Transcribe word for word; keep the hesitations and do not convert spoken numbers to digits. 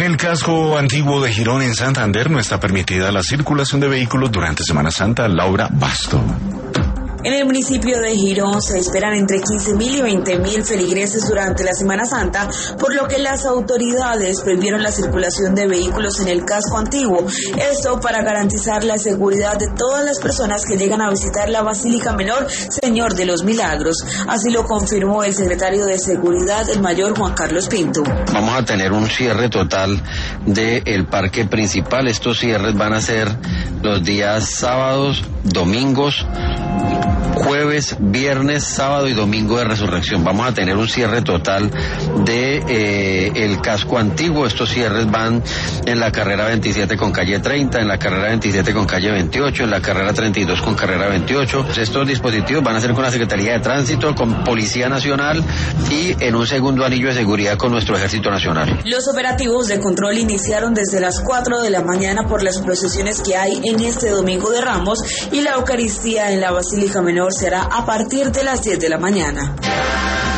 el casco antiguo de Girón en Santander no está permitida la circulación de vehículos durante Semana Santa. Laura Basto. En el municipio de Girón se esperan entre quince mil y veinte mil feligreses durante la Semana Santa, por lo que las autoridades prohibieron la circulación de vehículos en el casco antiguo. Esto para garantizar la seguridad de todas las personas que llegan a visitar la Basílica Menor Señor de los Milagros. Así lo confirmó el secretario de Seguridad, el mayor Juan Carlos Pinto. Vamos a tener un cierre total del parque principal. Estos cierres van a ser los días sábados, domingos, jueves, viernes, sábado y domingo de resurrección. Vamos a tener un cierre total de eh, el casco antiguo. Estos cierres van en la carrera veintisiete con calle treinta, en la carrera veintisiete con calle veintiocho, en la carrera treinta y dos con carrera veintiocho. Estos dispositivos van a ser con la Secretaría de Tránsito, con Policía Nacional y en un segundo anillo de seguridad con nuestro Ejército Nacional. Los operativos de control iniciaron desde las cuatro de la mañana por las procesiones que hay en este Domingo de Ramos, y la Eucaristía en la Basílica Menor será a partir de las diez de la mañana.